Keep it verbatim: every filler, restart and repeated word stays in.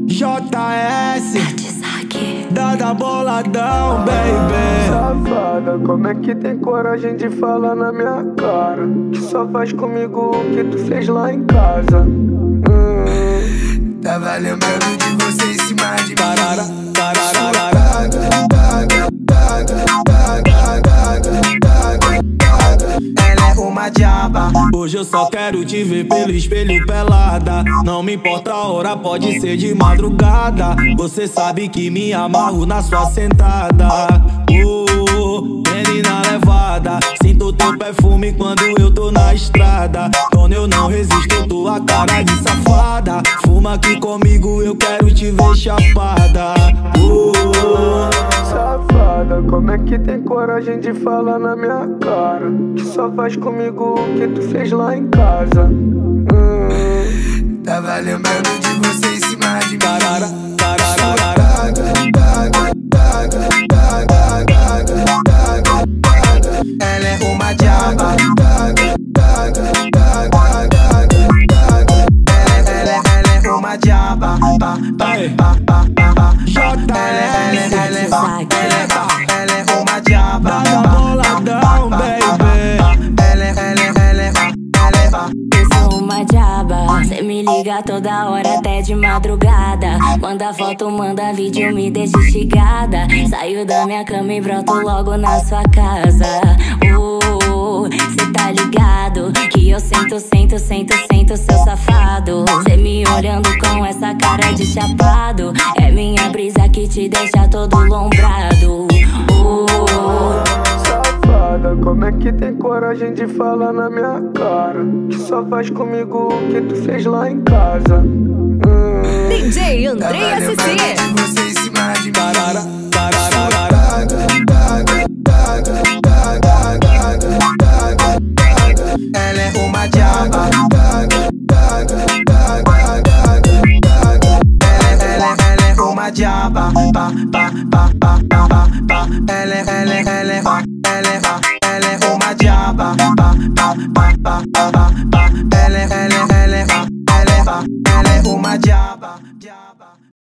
J S Dada boladão, baby. Safada, como é que tem coragem de falar na minha cara? Que só faz comigo o que tu fez lá em casa. hum. Tava lembrando de você em cima de mim. Tarara, tararara. Ela é uma diaba. Hoje eu só quero te ver pelo espelho pelada. Não me importa a hora, pode ser de madrugada. Você sabe que me amarro na sua sentada. Oh, menina levada, sinto teu perfume quando eu tô na estrada. Quando eu não resisto, tua cara de safada. Fuma aqui comigo, eu quero te ver chapada. Oh, Safada, como é que tem coragem de falar na minha cara? Que só faz comigo o que tu fez lá em casa. hum. Tava lembrando de você em cima de mim. tarara, tararara. Ela é uma diaba. Ela, ela, ela é uma diaba. Pa, pa, pa, pa, pa, pa. Ela, ela, ela, ela, ela, ela é uma diaba. Dada boladão, baby. Ela, ela, ela, ela, Eu sou uma diaba, cê me liga toda hora até de madrugada. Manda foto, manda vídeo, me deixa instigada. Saio da minha cama e broto logo na sua casa. Oh, cê tá ligado que eu sento, sento, sento, sento seu safado. Cê me olhando com essa cara de chapado. É minha brisa que te deixa todo lombrado. Oh, Safada, como é que tem coragem de falar na minha cara? Que só faz comigo o que tu fez lá em casa. hum. D J Andrei Tava S lembrando C. de você em cima de mim. Tarara, tararara. Ela é uma diaba. Ela, ela, ela é uma diaba. Pa, pa, pa, pa, pa, pa, pa. Ela, ela, ela, ela, ela, ela é uma diaba. Pa, pa, pa, pa, pa.